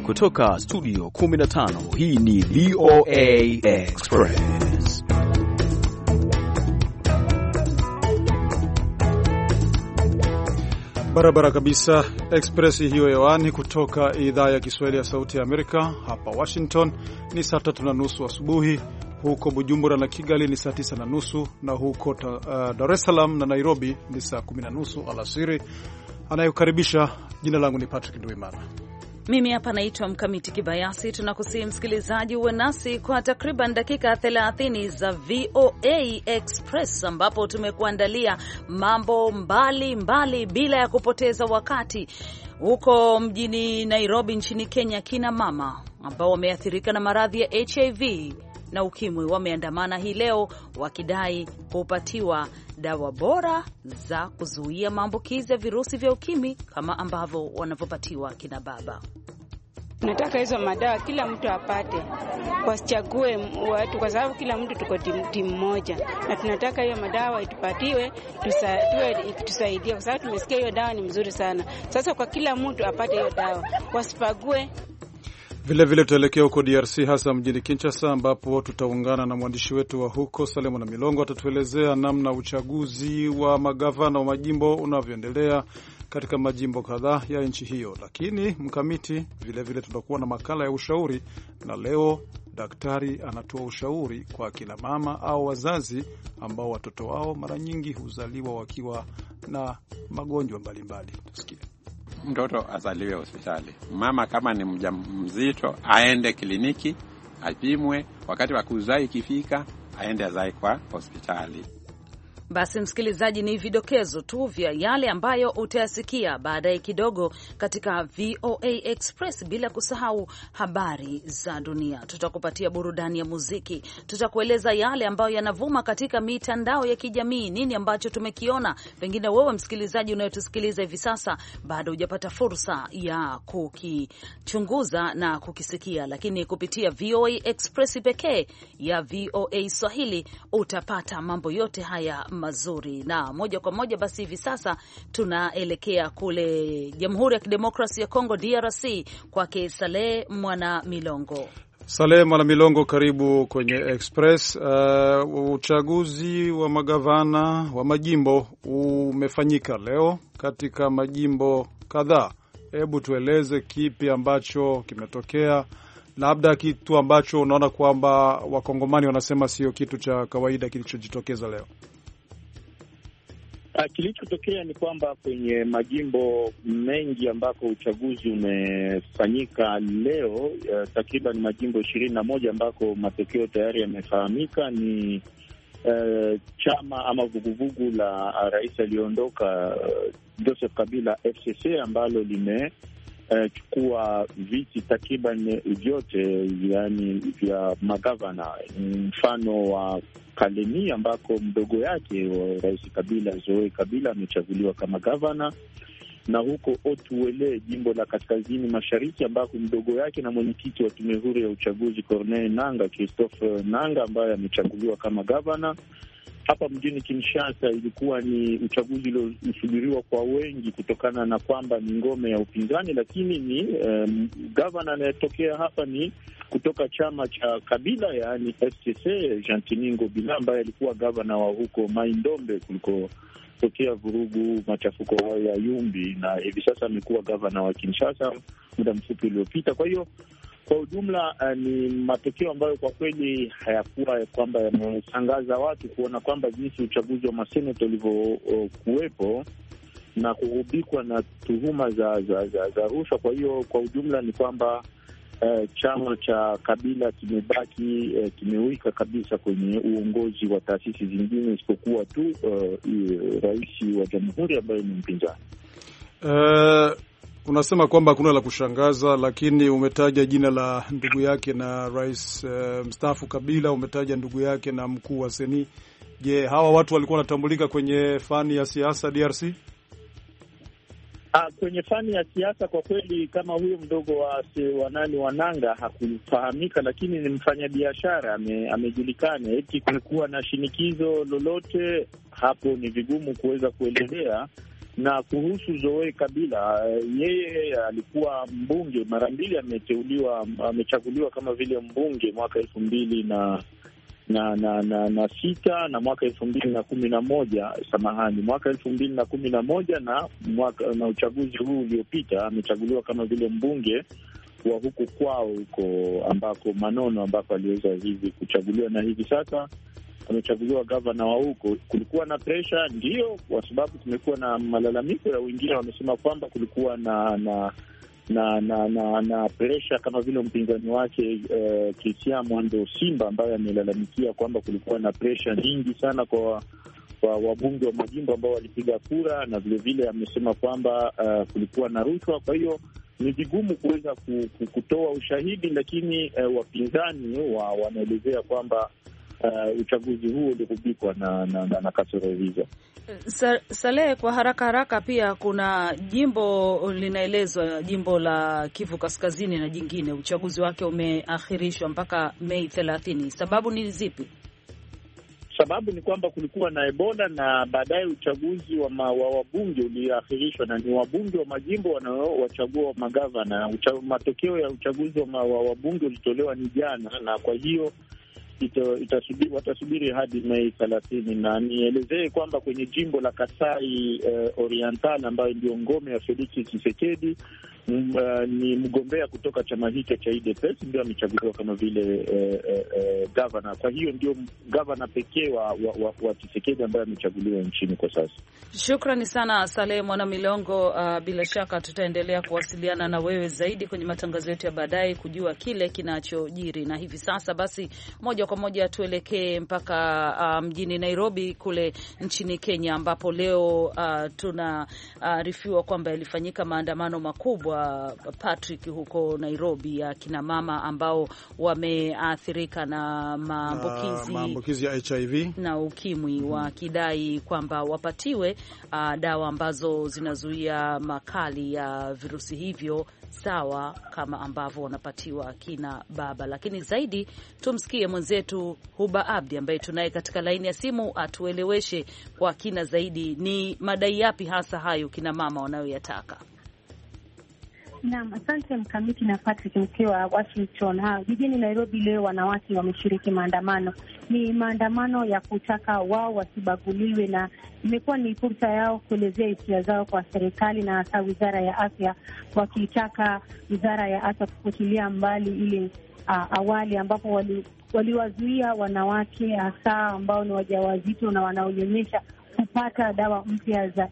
Kutoka studio 15, hii ni VOA Express. Barabara kabisa, Express hiyo hewani kutoka idhaa ya Kiswahili ya Sauti ya Amerika. Hapa Washington ni saa 3:30 asubuhi, huko Bujumbura na Kigali ni saa 9:30, na huko Dar es Salaam na Nairobi ni saa 10:30 alasiri. Anayokaribisha, jina langu ni Patrick Nduimana. Mimi hapa naitwa Mkamiti Kibayasi. Tunakusihi msikilizaji uwe nasi kwa takriban dakika 30 za VOA Express, ambapo tumekuandalia mambo mbali bila ya kupoteza wakati. Huko mjini Nairobi nchini Kenya, kina mama ambao wameathirika na maradhi ya HIV na ukimwi wameandamana hii leo wakidai kupatiwa dawa bora za kuzuia maambukizi ya virusi vya ukimwi kama ambavyo wanavyopatiwa kina baba. Nataka hizo madawa kila mtu apate, wasichague watu, kwa sababu kila mtu tuko timu moja, na tunataka hiyo madawa itupatiwe tusaidie, kwa sababu tumesikia hiyo dawa ni mzuri sana. Sasa kwa kila mtu apate hiyo dawa, wasipague. Vile tutaelekea huko DRC, hasa mjini Kinshasa, ambapo tutaungana na mwandishi wetu wa huko Salemo na Milongo. Atatuelezea namna uchaguzi wa magavana wa majimbo unavyoendelea katika majimbo kadhaa ya nchi hiyo. Lakini Mkamiti, vile tutakuwa na makala ya ushauri, na leo daktari anatoa ushauri kwa kina mama au wazazi ambao watoto wao mara nyingi huzaliwa wakiwa na magonjwa mbalimbali. Tusikie. Mtoto azaliwe hospitali. Mama kama ni mjamzito aende kliniki apimwe, wakati wa kuzaa ikifika aende azae kwa hospitali. Basi msikilizaji, ni vidokezo tu vya yale ambayo utayasikia baadaye kidogo katika VOA Express, bila kusahau habari za dunia. Tutakupatia burudani ya muziki, tutakueleza yale ambayo yanavuma katika mitandao ya kijamii, nini ambacho tumekiona. Pengine wewe msikilizaji unayetusikiliza hivi sasa bado hujapata fursa ya kukichunguza na kukisikia, lakini kupitia VOA Express pekee ya VOA Swahili utapata mambo yote haya mazuri. Na moja kwa moja basi hivi sasa tunaelekea kule Jamhuri ya Kidemokrasia ya Kongo, DRC, kwake Saleh Mwana Milongo. Saleh Mwana Milongo, karibu kwenye Express. Uchaguzi wa magavana wa majimbo umefanyika leo katika majimbo kadhaa. Hebu tueleze kipi ambacho kimetokea, labda kitu ambacho unaona kwamba wakongomani wanasema sio kitu cha kawaida kilichojitokeza leo. Kilichotokea ni kwamba kwenye majimbo mengi ambako uchaguzi umefanyika leo, takriban majimbo 21 ambako matokeo tayari yamefahamika, ni chama ama vuguvugu la rais aliyoondoka Joseph Kabila FCC, ambalo limechukua viti takriban vyote, yani vya magavana. Mfano wa Kalemi ambako mdogo yake wa rais Kabila, Zoe Kabila, amechaguliwa kama gavana, na huko Otuele, jimbo la kaskazini mashariki, ambako mdogo yake na mwenyekiti wa tume huru ya uchaguzi Corneille Nanga, Christophe Nanga, ambaye amechaguliwa kama gavana. Hapa mjini Kinshasa ilikuwa ni uchaguzi uliosubiriwa kwa wengi kutokana na kwamba ni ngome ya upinzani, lakini ni gavana anayetokea hapa ni kutoka chama cha Kabila, yaani FCC, Jean-Tini Ngobila, ambaye alikuwa gavana wa huko Mai-Ndombe kulikotokea vurugu, machafuko hayo ya Yumbi, na hivi sasa amekuwa gavana wa Kinshasa muda mfupi uliopita. Kwa hiyo kwa ujumla ni matokeo ambayo kwa kweli hayakuwa kwamba yameshangaza watu, kuona kwamba jinsi uchaguzi wa maseneta ulivyokuwepo na kugubikwa na tuhuma za rushwa. Kwa hiyo kwa ujumla ni kwamba chama cha Kabila kimebaki kimewika kabisa kwenye uongozi wa taasisi zingine, isipokuwa tu rais wa jamhuri ambaye ni mpinzani. Unasema kwamba hakuna la kushangaza, lakini umetaja jina la ndugu yake na rais mstaafu Kabila, umetaja ndugu yake na mkuu wa Seni. Je, hawa watu walikuwa wanatambulika kwenye fani ya siasa DRC? Kwenye fani ya siasa kwa kweli, kama huyo mdogo wa Nanga hakufahamika, lakini ni mfanyabiashara, amejulikana. Eti kulikuwa na shinikizo lolote hapo, ni vigumu kuweza kuelezea, Na kuhusu Zoe Kabila, yeye alikuwa mbunge mara mbili, amechaguliwa kama vile mbunge mwaka 2006 na mwaka 2011, mwaka 2011 na uchaguzi huu uliopita amechaguliwa kama vile mbunge wa huko kwao huko ambako Manono, ambako aliweza hivi kuchaguliwa, na hivi sasa amechaguliwa gavana wa huko. Kulikuwa na presha, ndio, kwa sababu kumekuwa na malalamiko ya wengine, wamesema kwamba kulikuwa na presha kama vile mpinzani wake Christian Mwando Simba, ambaye amelalamikia kwamba kulikuwa na presha nyingi sana kwa wabunge wa majimbo ambao walipiga kura, na vilevile amesema kwamba kulikuwa na rushwa. Kwa hiyo ni vigumu kuweza kutoa ushahidi, lakini wapinzani wanaelezea kwamba uchaguzi huo uligubikwa na kasoro hizo. Saleh, kwa haraka pia kuna jimbo linaelezwa, jimbo la Kivu Kaskazini na jingine, uchaguzi wake umeahirishwa mpaka Mei 30. Sababu ni zipi? Sababu ni kwamba kulikuwa na Ebola na baadaye uchaguzi wa wabunge uliahirishwa, na ni wabunge wa majimbo wanaowachagua magavana. Matokeo ya uchaguzi wa wabunge ulitolewa ni jana, na kwa hiyo watasubiri hadi Mei 30. Na nielezee kwamba kwenye jimbo la Kasai Oriental, ambayo ndio ngome ya Felix Tshisekedi, ni mgombea kutoka chama hicho cha UDPS ndio amechaguliwa kama vile gavana. Kwa hiyo ndio gavana pekee wa Tshisekedi ambaye amechaguliwa nchini kwa sasa. Shukrani sana Saleh Mwana Milongo. Bila shaka tutaendelea kuwasiliana na wewe zaidi kwenye matangazo yetu ya baadaye kujua kile kinachojiri. Na hivi sasa basi moja kwa moja tuelekee mpaka mjini Nairobi kule nchini Kenya, ambapo leo tunaarifiwa kwamba yalifanyika maandamano makubwa Patrick huko Nairobi ya kina mama ambao wameathirika na maambukizi ya HIV na ukimwi, wakidai kwamba wapatiwe dawa ambazo zinazuia makali ya virusi hivyo sawa kama ambavyo wanapatiwa kina baba. Lakini zaidi tumsikie mwenzetu Huba Abdi ambaye tunaye katika laini ya simu atueleweshe kwa kina zaidi ni madai yapi hasa hayo kina mama wanayoyataka. Naam, asante Mkamiti na Patrick mkiwa Washington. Jijini Nairobi leo wanawake wameshiriki maandamano. Ni maandamano ya kutaka wao wasibaguliwe, na imekuwa ni fursa yao kuelezea hisia zao kwa serikali na hasa Wizara ya Afya, wakitaka Wizara ya Afya kufutilia mbali ile awali ambapo waliwazuia wanawake hasa ambao ni wajawazito na wanaonyonyesha kupata dawa mpya za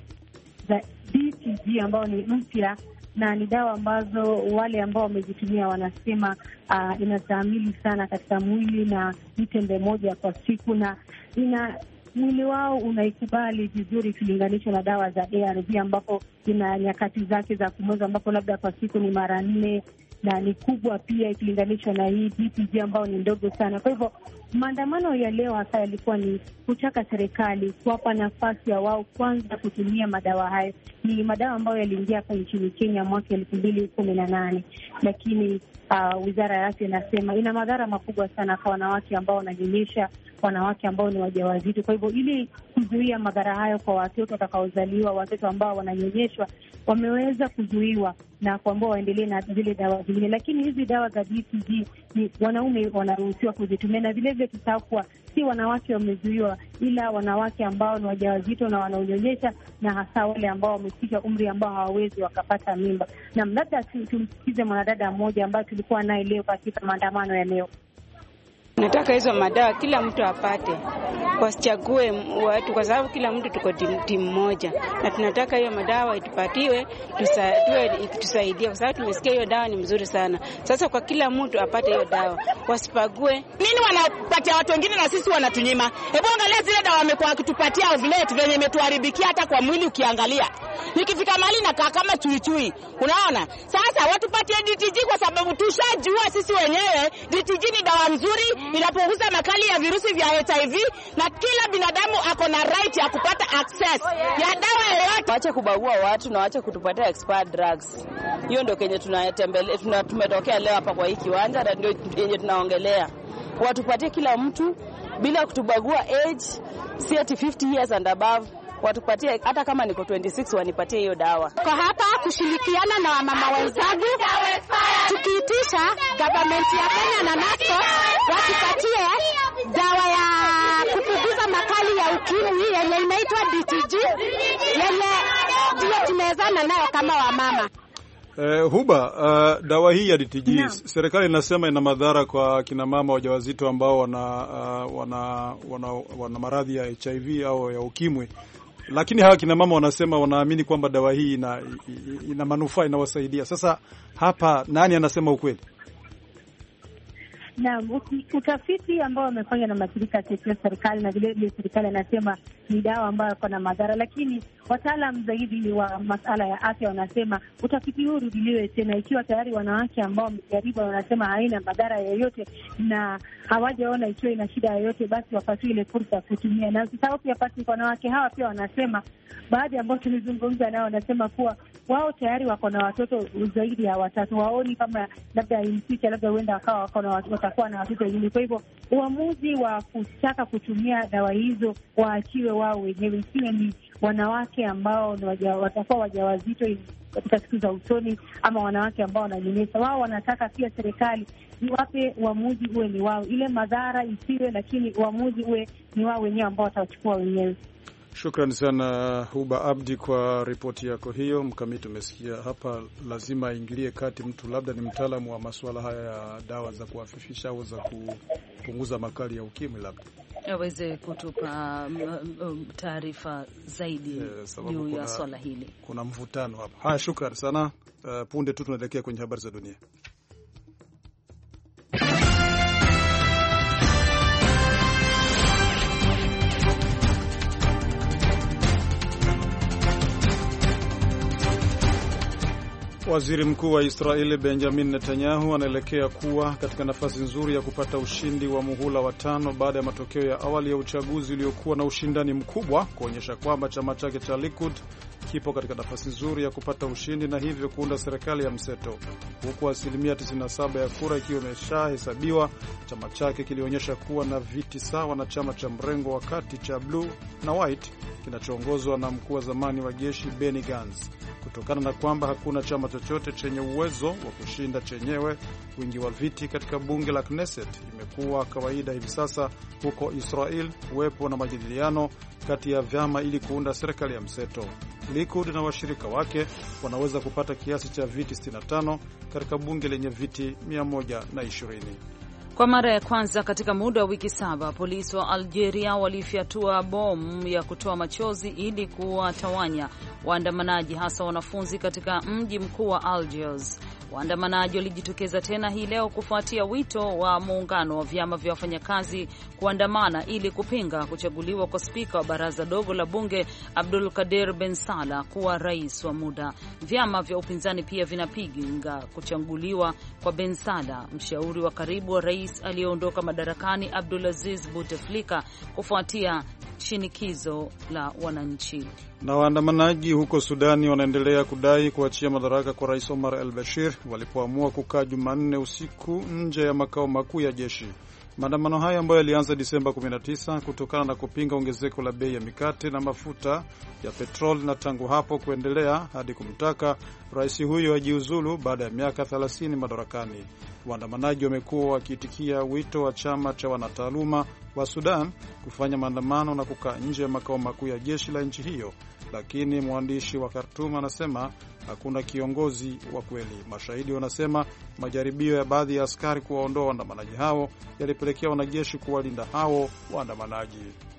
BCG ambao ni mpya, na ni dawa ambazo wale ambao wamezitumia wanasema inastahimili sana katika mwili, na ni tembe moja kwa siku, na mwili wao unaikubali vizuri ikilinganishwa na dawa za ARV ambapo ina nyakati zake za kumeza ambapo labda kwa siku ni mara 4, na ni kubwa pia ikilinganishwa na hii BCG ambayo ni ndogo sana. Kwa hivyo maandamano ya leo hasa yalikuwa ni kutaka serikali kuwapa nafasi ya wao kwanza kutumia madawa hayo. Ni madawa ambayo yaliingia hapa nchini Kenya mwaka 2018, lakini Wizara ya Afya inasema ina madhara makubwa sana kwa wanawake ambao wananyonyesha, wanawake ambao ni wajawazito. Kwa hivyo ili kuzuia madhara hayo kwa watoto watakaozaliwa, watoto ambao wananyonyeshwa, wameweza kuzuiwa na kuambao waendelee na zile dawa zingine. Lakini hizi dawa za BCG ni wanaume wanaruhusiwa kuzitumia, na vile vile tusahau kuwa si wanawake wamezuiwa, ila wanawake ambao ni wajawazito na wanaonyonyesha, na hasa wale ambao wamefika umri ambao hawawezi wakapata mimba. Na labda tumsikize mwanadada mmoja ambaye tulikuwa naye leo katika maandamano ya leo. Nataka hizo madawa kila mtu apate, wasichague watu, kwa sababu kila mtu tuko timu moja, na tunataka hiyo madawa itupatiwe, tusaidie, kwa sababu tumesikia hiyo dawa ni mzuri sana. Sasa kwa kila mtu apate hiyo dawa, wasipague. Nini wanapatia watu wengine na sisi wanatunyima? Hebu angalia zile dawa wamekuwa wakitupatia vile venye imetuharibikia hata kwa mwili. Ukiangalia nikifika mahali nakaa kama chuichui, unaona. Sasa watupatie DTG kwa sababu tushajua sisi wenyewe DTG ni dawa nzuri, inapunguza makali ya virusi vya HIV, na kila binadamu ako na right ya kupata access ya dawa yoyote. Waache kubagua watu na waache kutupatia expired drugs. Hiyo ndio kenye tumetokea leo hapa kwa hii kiwanja, na ndio yenye tunaongelea. Watupatie kila mtu bila kutubagua age, si ati 50 years and above. watupatie, hata kama niko 26 wanipatie hiyo dawa. Kwa hapa kushirikiana na wamama wenzangu, tukiitisha government ya Kenya na NASCO watupatie dawa ya kupunguza makali ya ukimwi yenye inaitwa DTG, yenye ndio tumezana nayo kama wamama. Huba, dawa hii ya DTG serikali inasema ina madhara kwa kina mama wajawazito ambao wana maradhi ya HIV au ya ukimwi, lakini hawa kina mama wanasema wanaamini kwamba dawa hii ina manufaa, inawasaidia. Sasa hapa nani anasema ukweli? Na utafiti ambao wamefanya na mashirika ya serikali na vile serikali anasema ni dawa ambayo iko na madhara, lakini wataalam zaidi wa masuala ya afya wanasema utafiti huu urudiliwe tena, ikiwa tayari wanawake ambao wamejaribu wanasema haina madhara yoyote na hawajaona ikiwa ina shida yoyote, basi wapatiwe ile fursa ya kutumia. Na sababu pia pati wanawake hawa pia wanasema, baadhi ambao tulizungumza nao wanasema kuwa wao tayari wako na watoto zaidi ya 3, waoni kama labda impicha labda huenda wakawa watakuwa na watoto wengine. Kwa hivyo uamuzi wa kutaka kutumia dawa hizo waachiwe wao wenyewe, isiwe ni wanawake ambao watakuwa wajawazito katika siku za usoni ama wanawake ambao wananyonyesha. Wao wanataka pia serikali iwape uamuzi uwe ni wao, ile madhara isiwe, lakini uamuzi uwe ni wao wenyewe ambao watachukua wenyewe. Shukrani sana Huba Abdi kwa ripoti yako hiyo. Mkamiti, umesikia hapa, lazima aingilie kati mtu labda ni mtaalamu wa masuala haya ya dawa za kuafifisha au za kupunguza makali ya ukimwi, labda aweze kutupa taarifa zaidi juu ya swala hili. Kuna mvutano hapa. Haya, shukrani sana. Punde tu tunaelekea kwenye habari za dunia. Waziri Mkuu wa Israeli Benjamin Netanyahu anaelekea kuwa katika nafasi nzuri ya kupata ushindi wa muhula wa 5 baada ya matokeo ya awali ya uchaguzi uliokuwa na ushindani mkubwa kuonyesha kwamba chama chake cha Likud kipo katika nafasi nzuri ya kupata ushindi na hivyo kuunda serikali ya mseto. Huku asilimia 97 ya kura ikiwa imeshahesabiwa, chama chake kilionyesha kuwa na viti sawa na chama cha mrengo wa kati cha Blue na White kinachoongozwa na mkuu wa zamani wa jeshi Benny Gantz. Kutokana na kwamba hakuna chama chochote chenye uwezo wa kushinda chenyewe wingi wa viti katika bunge la Knesset, imekuwa kawaida hivi sasa huko Israel kuwepo na majadiliano kati ya vyama ili kuunda serikali ya mseto. Likud na washirika wake wanaweza kupata kiasi cha viti 65 katika bunge lenye viti 120. Kwa mara ya kwanza katika muda wa wiki 7, polisi wa Algeria walifyatua bomu ya kutoa machozi ili kuwatawanya waandamanaji, hasa wanafunzi katika mji mkuu wa Algiers. Waandamanaji walijitokeza tena hii leo kufuatia wito wa muungano wa vyama vya wafanyakazi kuandamana ili kupinga kuchaguliwa kwa spika wa baraza dogo la bunge Abdul Kader Ben Salah kuwa rais wa muda. Vyama vya upinzani pia vinapinga kuchaguliwa kwa Ben Salah, mshauri wa karibu wa rais aliyeondoka madarakani Abdulaziz Bouteflika, kufuatia shinikizo la wananchi. Na waandamanaji huko Sudani wanaendelea kudai kuachia madaraka kwa Rais Omar al-Bashir walipoamua kukaa Jumanne usiku nje ya makao makuu ya jeshi. Maandamano haya ambayo yalianza Disemba 19 kutokana na kupinga ongezeko la bei ya mikate na mafuta ya petroli, na tangu hapo kuendelea hadi kumtaka rais huyo ajiuzulu baada ya miaka 30 madarakani. Waandamanaji wamekuwa wakiitikia wito wa chama cha wanataaluma wa Sudan kufanya maandamano na kukaa nje ya makao makuu ya jeshi la nchi hiyo, lakini mwandishi wa Khartoum anasema hakuna kiongozi wa kweli. Mashahidi wanasema majaribio ya baadhi ya askari kuwaondoa waandamanaji hao yalipelekea wanajeshi kuwalinda hao waandamanaji.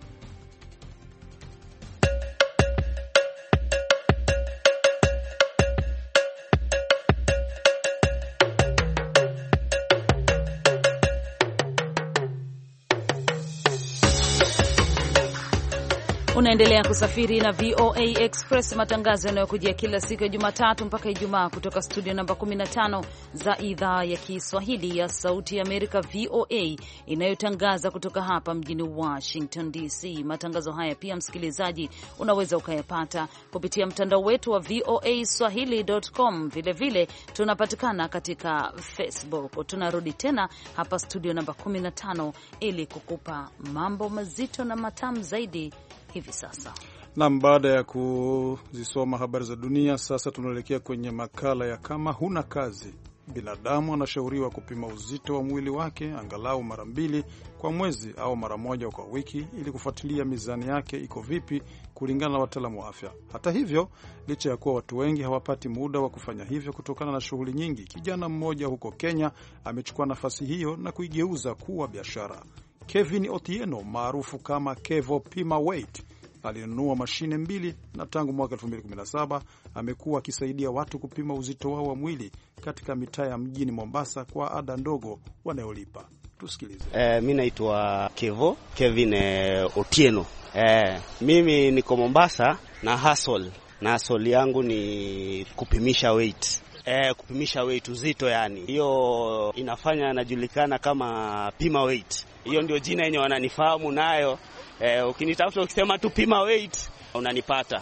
Unaendelea kusafiri na VOA Express, matangazo yanayokujia kila siku ya Jumatatu mpaka Ijumaa kutoka studio namba 15 za idhaa ya Kiswahili ya Sauti ya Amerika, VOA, inayotangaza kutoka hapa mjini Washington DC. Matangazo haya pia, msikilizaji, unaweza ukayapata kupitia mtandao wetu wa voaswahili.com. Vilevile tunapatikana katika Facebook. Tunarudi tena hapa studio namba 15 ili kukupa mambo mazito na matamu zaidi hivi sasa. Na baada ya kuzisoma habari za dunia, sasa tunaelekea kwenye makala ya kama huna kazi. Binadamu anashauriwa kupima uzito wa mwili wake angalau mara 2 kwa mwezi au mara 1 kwa wiki ili kufuatilia mizani yake iko vipi kulingana na wataalamu wa afya. Hata hivyo, licha ya kuwa watu wengi hawapati muda wa kufanya hivyo kutokana na shughuli nyingi, kijana mmoja huko Kenya amechukua nafasi hiyo na kuigeuza kuwa biashara. Kevin Otieno maarufu kama Kevo Pima Weight alinunua mashine 2 na tangu mwaka 2017 amekuwa akisaidia watu kupima uzito wao wa mwili katika mitaa ya mjini Mombasa kwa ada ndogo wanayolipa. Tusikilize. Mimi naitwa Kevin Otieno. Mimi niko Mombasa na hustle yangu ni kupimisha weight. Kupimisha weight, uzito yani. Hiyo inafanya najulikana kama Pima Weight. Hiyo ndio jina yenye wananifahamu nayo. Ukinitafuta ukisema tu Pima Weight unanipata.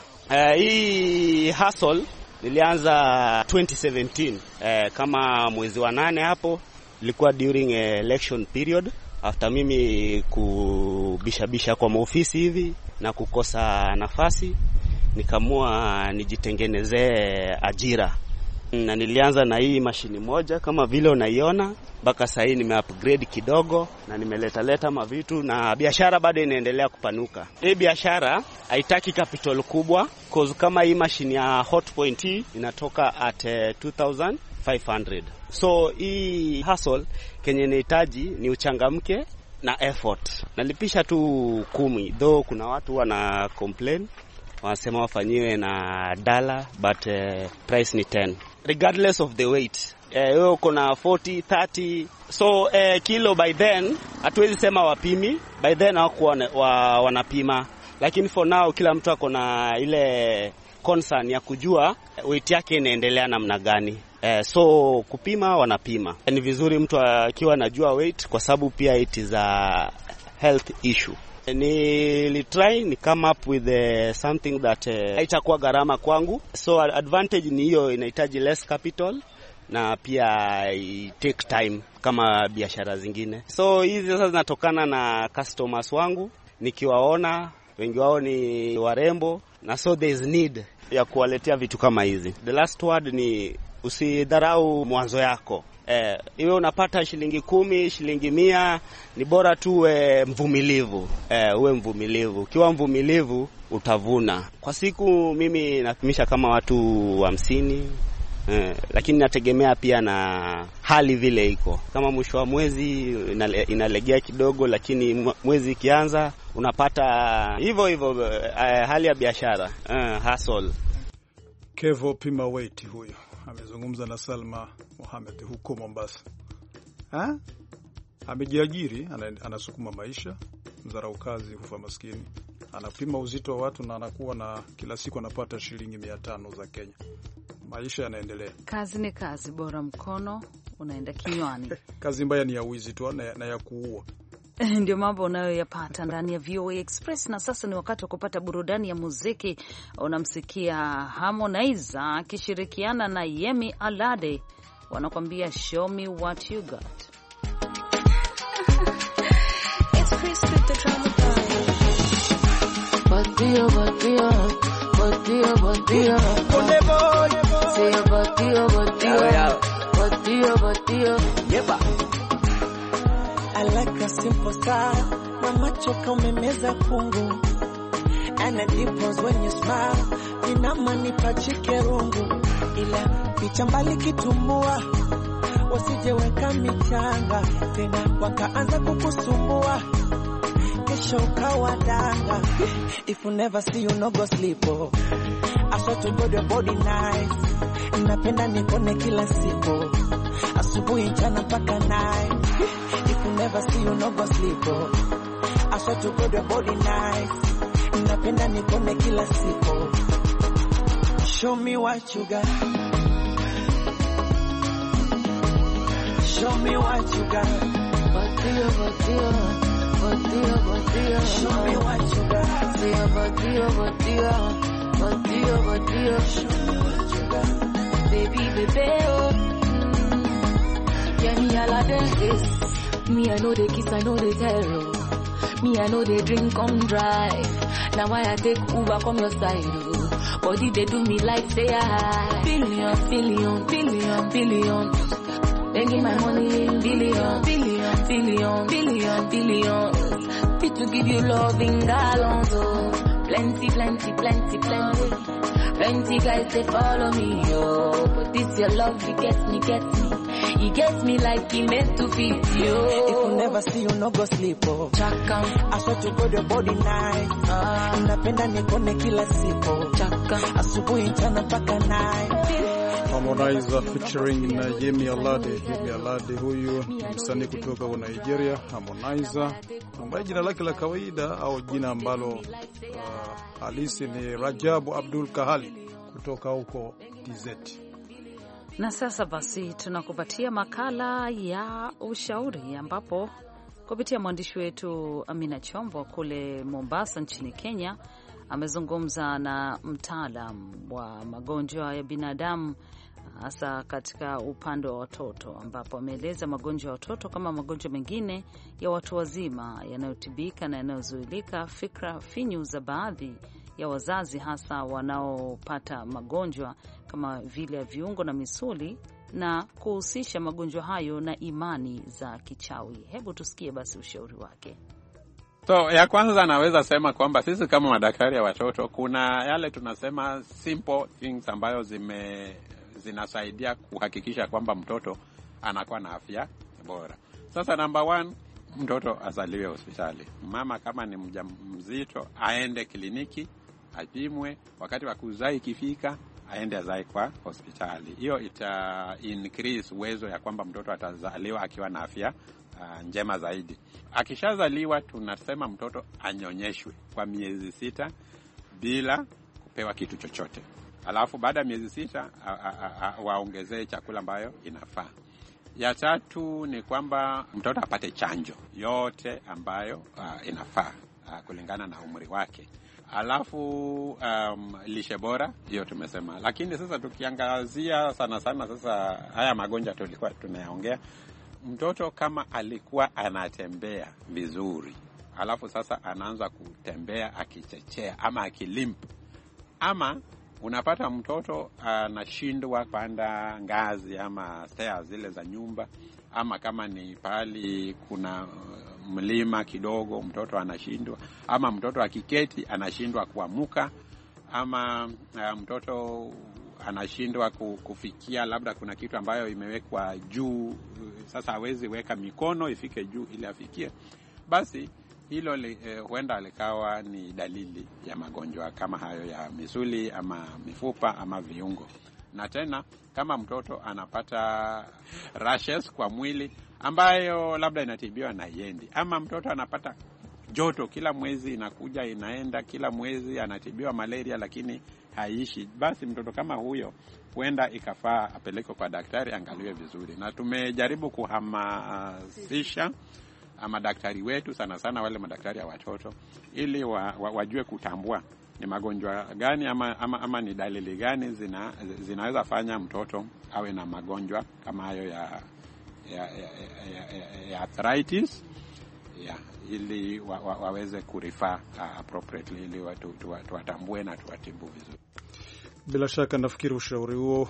Hii hustle nilianza 2017 kama mwezi wa 8 hapo. Ilikuwa during election period, after mimi kubishabisha kwa maofisi hivi na kukosa nafasi, nikamua nijitengenezee ajira. Na nilianza na hii mashini moja kama vile unaiona, mpaka sasa hii nimeupgrade kidogo na nimeleta mavitu na biashara bado inaendelea kupanuka. Hii biashara haitaki capital kubwa, cause kama hii mashini ya Hotpoint hii inatoka at 2500. So hii hustle kenye inahitaji ni uchangamke na effort. Nalipisha tu 10, though kuna watu wana complain, wanasema wafanyiwe na $1, but price ni 10 regardless of the weight. Wewe uko na 40, 30, so kilo by then hatuwezi sema wapimi, by then hawakuwa wanapima, lakini for now kila mtu ako na ile concern ya kujua weight yake inaendelea namna gani. So kupima wanapima. Ni vizuri mtu akiwa anajua weight kwa sababu pia it is a health issue. Nilitry ni come up with something that haitakuwa gharama kwangu. So advantage ni hiyo, inahitaji less capital na pia take time kama biashara zingine. So hizi sasa zinatokana na customers wangu, nikiwaona wengi wao ni warembo, na so there is need ya kuwaletea vitu kama hizi. The last word ni usidharau mwanzo yako. Iwe unapata shilingi 10, shilingi 100, ni bora tu mvumilivu. Uwe mvumilivu. Ukiwa mvumilivu utavuna. Kwa siku mimi napimisha kama watu 50, lakini nategemea pia na hali vile iko. Kama mwisho wa mwezi inalegea kidogo, lakini mwezi ikianza unapata hivyo hali ya biashara, hustle. Kevo Pima Weight huyo amezungumza na Salma Mohamed huko Mombasa. Amejiajiri, anasukuma maisha, mzarau kazi hufa maskini. Anapima uzito wa watu na anakuwa na kila siku anapata shilingi 500 za Kenya. Maisha yanaendelea. Kazi ni kazi, bora mkono unaenda kinywani. Kazi mbaya ni ya wizi tu na ya kuua. Ndio mambo unayoyapata ndani ya VOA Express. Na sasa ni wakati wa kupata burudani ya muziki. Unamsikia Harmonize akishirikiana na Yemi Alade, wanakuambia show me what you got. It's Chris with the drama Batia, batia, batia, batia. Say batia, batia, batia, batia. Yeba. I like a simple style. Na macho kaumemeza kungu. And a dimples when you smile. Inamanipa chike rungu. Ila picha mbali kitumbua. Wasije weka michanga. Tena wakaanza kukusumbua. Kesho ukawa danga. If you never see you no go sleep. I saw to go the body nice. Napenda nikone kila siku. Asubuhi mchana mpaka night. If you never see you no go sleep. I saw to go the body nice. Napenda nikone kila siku. Show me what you got. Show me what you got. Batia, batia, batia, batia. Show me what you got. Say batia, batia, batia, batia. Show me what you got. Baby, baby, oh. Yeah, me all of this. Me I know they kiss, I know they tell. Me I know they drink, come drive. Now why I take Uber from your side, oh. Body they do me like say I billion, billion, billion, billion. Making my money in billion, billion, billion, billion, billion. Fit to give you love in gallons, oh. Plenty, plenty, plenty, plenty. Plenty guys they follow me, oh. But this your love, it gets me, gets me. He gets me like he meant to fit you. If you never see you, no go sleep, oh. Chaka, I swear to God your body nice. Napenda nikone kila siku. Chaka, asubuhi mchana mpaka night. Harmonize featuring na Yemi Alade. Yemi Alade huyu ni msanii kutoka wa Nigeria. Harmonize ambaye jina lake la kawaida au jina ambalo halisi ni Rajabu Abdul Kahali kutoka huko TZ. Na sasa basi tunakupatia makala ya ushauri ambapo kupitia mwandishi wetu Amina Chombo kule Mombasa nchini Kenya amezungumza na mtaalam wa magonjwa ya binadamu hasa katika upande wa watoto, ambapo ameeleza magonjwa ya watoto kama magonjwa mengine ya watu wazima yanayotibika na yanayozuilika, fikra finyu za baadhi ya wazazi hasa wanaopata magonjwa kama vile ya viungo na misuli, na kuhusisha magonjwa hayo na imani za kichawi. Hebu tusikie basi ushauri wake. So ya kwanza naweza sema kwamba sisi kama madaktari ya watoto kuna yale tunasema simple things ambayo zinasaidia kuhakikisha kwamba mtoto anakuwa na afya bora. Sasa number 1, mtoto azaliwe hospitali. Mama kama ni mjamzito aende kliniki apimwe, wakati wa kuzaa ikifika aende azae kwa hospitali. Hiyo ita increase uwezo ya kwamba mtoto atazaliwa akiwa na afya njema zaidi. Akishazaliwa tunasema mtoto anyonyeshwe kwa miezi 6 bila kupewa kitu chochote. Alafu baada ya miezi 6 waongezee chakula ambayo inafaa. Ya 3 ni kwamba mtoto apate chanjo yote ambayo inafaa kulingana na umri wake. Alafu lishe bora, hiyo tumesema. Lakini sasa tukiangazia sana sasa haya magonjwa tulikuwa tunayaongea, mtoto kama alikuwa anatembea vizuri, alafu sasa anaanza kutembea akichechea ama akilimp, ama unapata mtoto anashindwa kupanda ngazi ama stairs zile za nyumba, ama kama ni pali kuna mlima kidogo mtoto anashindwa, ama mtoto akiketi anashindwa kuamuka, ama mtoto anashindwa kufikia, labda kuna kitu ambayo imewekwa juu, sasa hawezi weka mikono ifike juu ili afikie, basi hilo huenda likawa ni dalili ya magonjwa kama hayo ya misuli ama mifupa ama viungo. Na tena kama mtoto anapata rashes kwa mwili ambayo labda inatibiwa na yendi, ama mtoto anapata joto kila mwezi inakuja inaenda, kila mwezi anatibiwa malaria lakini haiishi, basi mtoto kama huyo huenda ikafaa apelekwe kwa daktari angaliwe vizuri. Na tumejaribu kuhamasisha madaktari wetu sana wale madaktari ya watoto ili wajue kutambua ni magonjwa gani ama ni dalili gani zinaweza fanya mtoto awe na magonjwa kama hayo ya arthritis, ili waweze kurifa appropriately ili tuwatambue na tuwatibu vizuri. Bila shaka nafikiri ushauri huo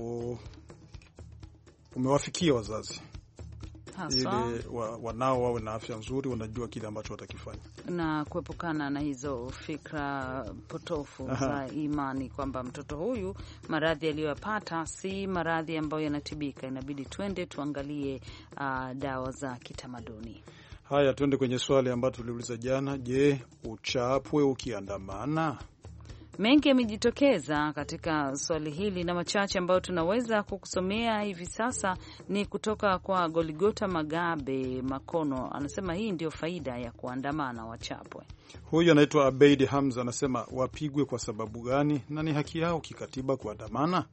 umewafikia wazazi ili wanao wawe na afya nzuri, wanajua kile ambacho watakifanya na kuepukana na hizo fikra potofu za imani kwamba mtoto huyu maradhi aliyopata si maradhi ambayo yanatibika, inabidi twende tuangalie dawa za kitamaduni. Haya, twende kwenye swali ambalo tuliuliza jana. Je, uchapwe ukiandamana? Mengi yamejitokeza katika swali hili, na machache ambayo tunaweza kukusomea hivi sasa ni kutoka kwa Goligota Magabe Makono. Anasema hii ndio faida ya kuandamana, wachapwe. Huyu anaitwa Abeid Hamza, anasema wapigwe kwa sababu gani na ni haki yao kikatiba kuandamana?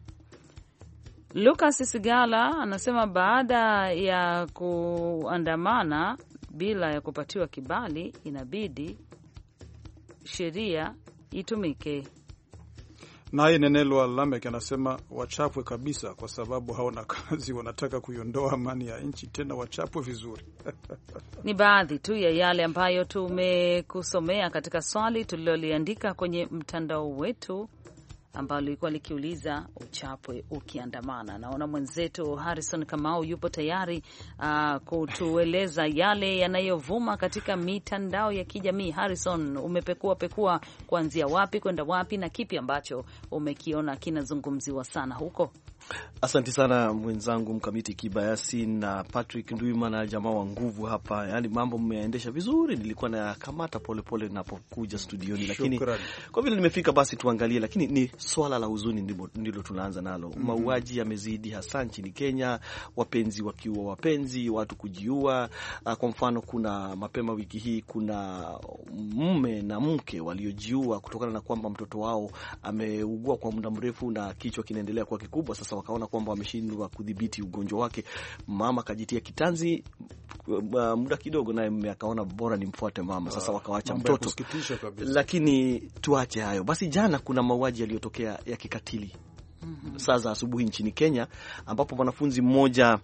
Lucas Sigala anasema baada ya kuandamana bila ya kupatiwa kibali inabidi sheria itumike. Naye Nenelwa Lamek anasema wachapwe kabisa, kwa sababu hawana kazi, wanataka kuiondoa amani ya nchi, tena wachapwe vizuri. Ni baadhi tu ya yale ambayo tumekusomea katika swali tuliloliandika kwenye mtandao wetu ambalo lilikuwa likiuliza uchapwe ukiandamana. Naona mwenzetu Harrison Kamau yupo tayari kutueleza yale yanayovuma katika mitandao ya kijamii. Harrison, umepekua kuanzia wapi kwenda wapi na kipi ambacho umekiona kinazungumziwa sana huko? Asante sana mwenzangu Mkamiti Kibayasi na Patrick Ndwimana, jamaa wa nguvu hapa. Yaani mambo mmeendesha vizuri, nilikuwa na kamata polepole ninapokuja studioni, lakini kwa vile nimefika basi tuangalie. Lakini ni swala la huzuni ndilo tunaanza nalo. Mauaji yamezidi hasa nchini Kenya, wapenzi wakiwa wapenzi, watu kujiua. Kwa mfano, kuna mapema wiki hii kuna mume na mke waliojiua kutokana na kwamba mtoto wao ameugua kwa muda mrefu na kichwa kinaendelea kuwa kikubwa. Sasa wakaona kwamba wameshindwa kudhibiti ugonjwa wake. Mama kajitia kitanzi muda kidogo, naye mume akaona bora nimfuate mama. Sasa wakaacha mtoto. Lakini tuache hayo. Basi jana kuna mauaji yaliyotokea ya kikatili saa za asubuhi nchini Kenya, ambapo mwanafunzi mmoja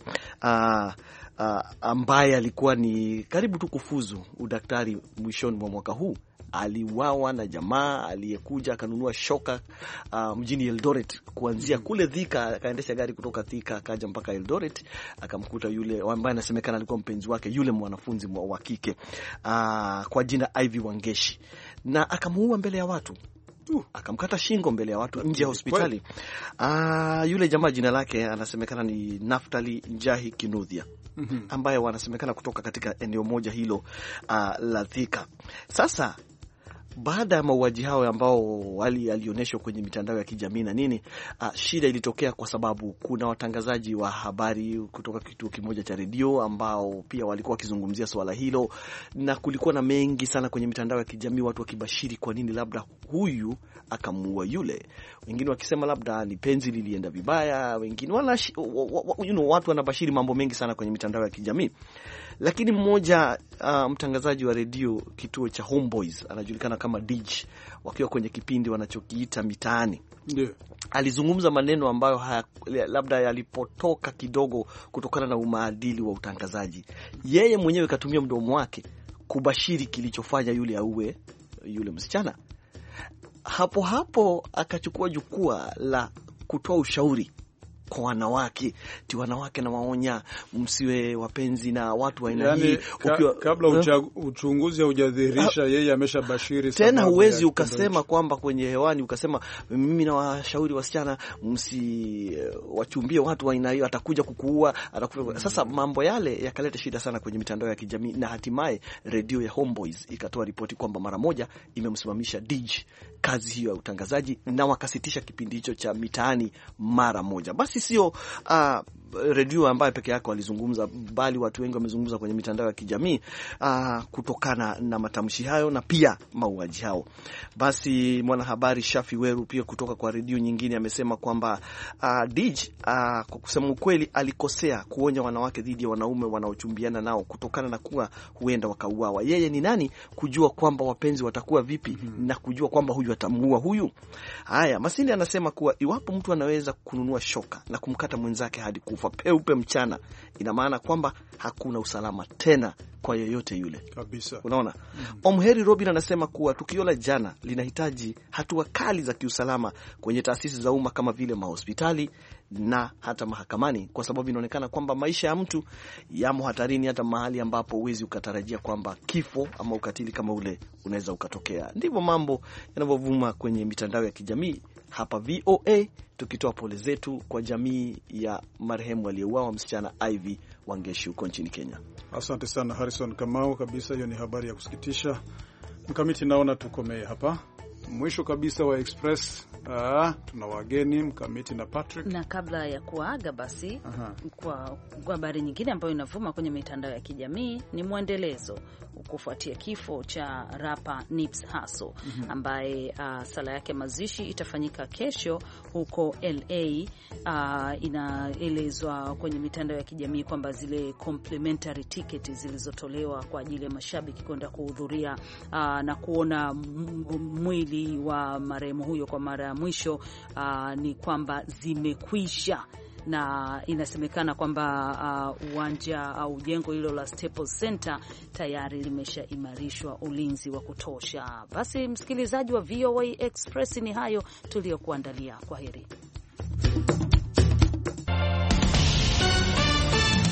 ambaye alikuwa ni karibu tu kufuzu udaktari mwishoni mwa mwaka huu aliuawa na jamaa aliyekuja akanunua shoka mjini Eldoret kuanzia kule Thika. Akaendesha gari kutoka Thika akaja mpaka Eldoret, akamkuta yule ambaye anasemekana alikuwa mpenzi wake, yule mwanafunzi wa kike kwa jina Ivy Wangeshi, na akamuua mbele ya watu. Akamkata shingo mbele ya watu nje ya hospitali. Yule jamaa jina lake anasemekana ni Naftali Njahi Kinuthia, ambaye wanasemekana kutoka katika eneo moja hilo la Thika. Sasa baada ya mauaji hao ambao alionyeshwa kwenye mitandao ya kijamii na nini, shida ilitokea kwa sababu kuna watangazaji wa habari kutoka kituo kimoja cha redio ambao pia walikuwa wakizungumzia swala hilo, na kulikuwa na mengi sana kwenye mitandao ya kijamii, watu wakibashiri kwa nini labda huyu akamuua yule, wengine wakisema labda ni penzi lilienda vibaya, wengine watu wanabashiri mambo mengi sana kwenye mitandao ya kijamii. Lakini mmoja mtangazaji wa redio kituo cha Homeboys anajulikana kama DJ, wakiwa kwenye kipindi wanachokiita Mitaani, alizungumza maneno ambayo labda yalipotoka kidogo kutokana na umaadili wa utangazaji. Yeye mwenyewe katumia mdomo wake kubashiri kilichofanya yule auwe yule msichana. Hapo akachukua jukwaa la kutoa ushauri kwa wanawake. Wanawake na waonya, msiwe wapenzi na watu wa aina hii. Kabla uchunguzi haujadhihirisha, yeye ameshabashiri. Tena huwezi ukasema kwamba kwenye hewani ukasema mimi na washauri wasichana msiwachumbie watu wa aina hiyo, atakuja kukuua, atakufa. Sasa mambo yale yakaleta shida sana kwenye mitandao ya kijamii, na hatimaye redio ya Homeboys ikatoa ripoti kwamba mara moja imemsimamisha DJ kazi hiyo ya utangazaji, na wakasitisha kipindi hicho cha Mitaani mara moja. Basi sio redio ambayo peke yake walizungumza, bali watu wengi wamezungumza kwenye mitandao ya kijamii kutokana na matamshi hayo na pia mauaji hao. Basi mwanahabari Shafi Weru pia kutoka kwa redio nyingine amesema kwamba DJ kwa kusema ukweli alikosea kuonya wanawake dhidi ya wanaume wanaochumbiana nao kutokana na kuwa huenda wakauawa. Yeye ni nani kujua kwamba wapenzi watakuwa vipi na kujua kwamba huyu atamuua huyu? Haya, Masindi anasema kuwa iwapo mtu anaweza kununua shoka na kumkata mwenzake hadi kufa peupe mchana, ina maana kwamba hakuna usalama tena kwa yeyote yule kabisa. Unaona? Omheri Robin anasema kuwa tukio la jana linahitaji hatua kali za kiusalama kwenye taasisi za umma kama vile mahospitali na hata mahakamani, kwa sababu inaonekana kwamba maisha ya mtu yamo hatarini, hata mahali ambapo huwezi ukatarajia kwamba kifo ama ukatili kama ule unaweza ukatokea. Ndivyo mambo yanavyovuma kwenye mitandao ya kijamii. Hapa VOA tukitoa pole zetu kwa jamii ya marehemu aliyeuawa msichana Ivy Wangeshi huko nchini Kenya. Asante sana Harrison Kamau, kabisa hiyo ni habari ya kusikitisha. Mkamiti, naona tukomee hapa. Mwisho kabisa wa Express tuna wageni Mkamiti na Patrick. Na kabla ya kuaga basi, kwa habari nyingine ambayo inavuma kwenye mitandao ya kijamii ni mwendelezo kufuatia kifo cha rapa Nipsey Hussle ambaye sala yake mazishi itafanyika kesho huko LA. Inaelezwa kwenye mitandao ya kijamii kwamba zile complimentary ticket zilizotolewa kwa ajili ya mashabiki kwenda kuhudhuria na kuona mwili wa marehemu huyo kwa mara ya mwisho ni kwamba zimekwisha, na inasemekana kwamba uwanja au jengo hilo la Staples Center tayari limeshaimarishwa ulinzi wa kutosha. Basi msikilizaji wa VOA Express, ni hayo tuliyokuandalia. Kwaheri.